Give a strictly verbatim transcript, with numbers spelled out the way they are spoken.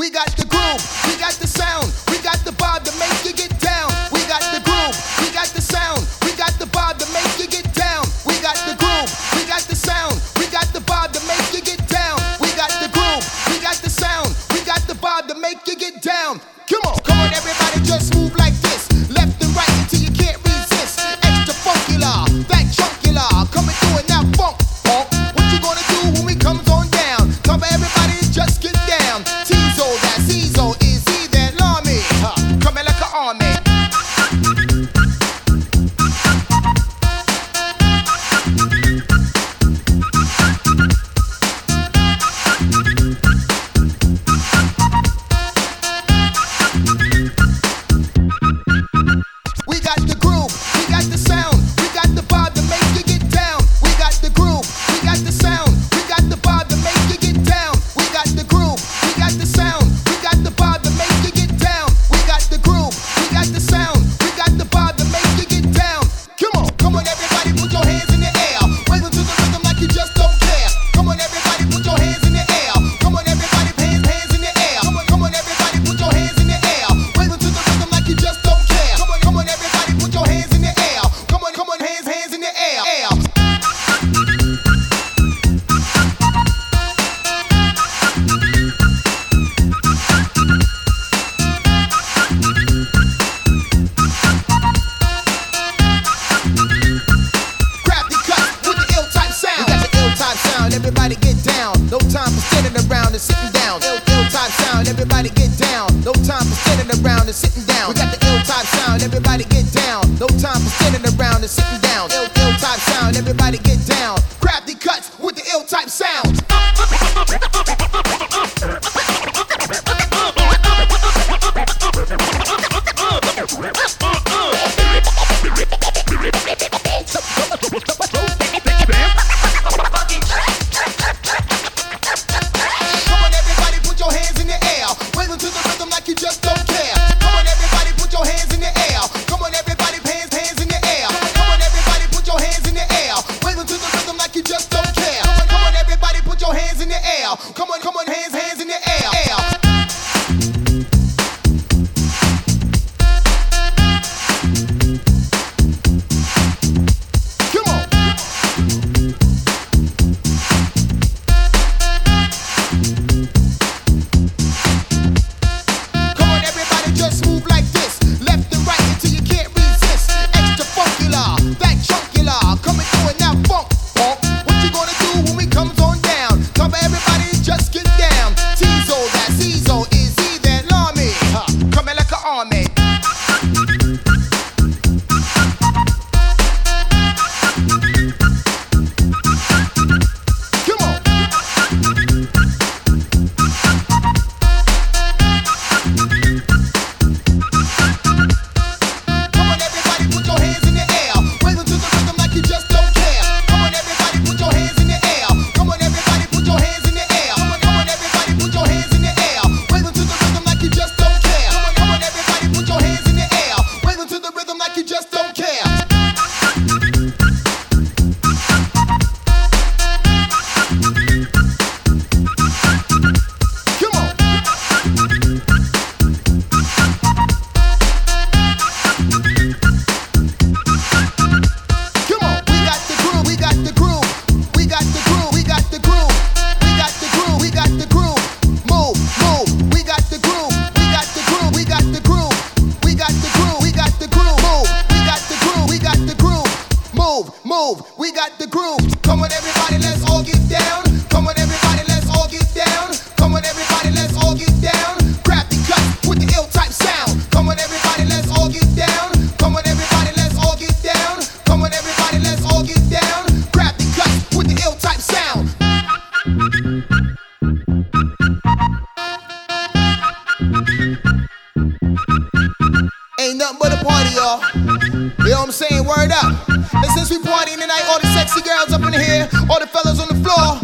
We got the groove, we got the sound, we got the vibe to make you get down. We got the groove, we got the sound, we got the vibe to make you get down. We got the groove, we got the sound, we got the vibe to make you get down. We got the groove, we got the sound, we got the vibe to make you get down. Come on, come on everybody, just move like this, left and right until you can't resist. Extra funky la, that chunky la, coming through in that funk, funk. What you gonna do when we comes on down? Come on everybody, just get down. T-Zo, that C-Zo, is he that army? Huh. Coming like an army. We got the groove, we got the sound, we got the vibe to make you get down. We got the groove, we got the sound, we got the vibe to make you get down. We got the groove, we got the sound, we got the vibe to make you get down. We got the groove, we got the sound, we got the vibe to make you get down. Come on, come on everybody, put your hands in the air, wiggle to the rhythm like you just don't care. Come on everybody, put your hands in the air. Come on everybody, hands, hands in the air. Come on, come on everybody, put your hands in the air, wiggle to the rhythm like you just don't care. Come on, come on everybody, put your hands in the air. Come on, come on, hands, hands in the air. air. Crafty cut with the ill-type sound. We got the ill-type sound, everybody get down. No time for standing around and sitting down. Ill, ill-type sound, everybody get down. No time for standing around and sitting down. We got the ill-type sound, everybody get down. No time for standing around and sitting down. Ill, ill-type sound, everybody get down. Crafty cuts with the ill-type sound. Come on everybody, put your hands in the air, wiggle to the rhythm like you just don't care. Come on everybody, put your hands in the air. Come on everybody, hands, hands in the air. Come on everybody, put your hands in the air, wiggle to the rhythm like you just don't care. Come on, come on everybody, put your hands in the air. Come on, come on, hands, hands in the air. air. Come on. Come on everybody, just move like this, left and right until you can't resist. Extra funky la, that chunky la, coming through in that funk, funk. What you gonna do when we comes on down? Come on everybody, just get down. T-Zo, that C-Zo, is he that army? Huh. Coming like an army. Come on. Come on everybody, put your hands in the air, wiggle to the rhythm like you just don't care. Come on everybody, put your hands in the air. Come on everybody, put your hands in the air. Come on, come on everybody, put your hands in the air, wiggle to the rhythm like you just don't care. Come on, come on everybody, put your hands in the air, wiggle to the rhythm like you just don't care. Come on. Come on, we got the groove, we got the groove, we got the groove, we got the groove, we got the groove, we got the groove. Move, move, we got the groove, we got the groove, we got the groove, we got the groove, we got the groove. Move, we got the groove, we got the groove. Move, move, we got the groove. Come on everybody, let's all get down. Come on everybody, let's all get down. Come on everybody, let's all get down. Crafty cut with the ill-type sound. Come on everybody, let's all get down. Come on everybody, let's all get down. Come on everybody, let's all get down. Crafty cut with the ill-type sound. Ain't nothing but a party, y'all. You know what I'm saying? Word up. And since we partying tonight, all the sexy girls up in here, all the fellas on the floor,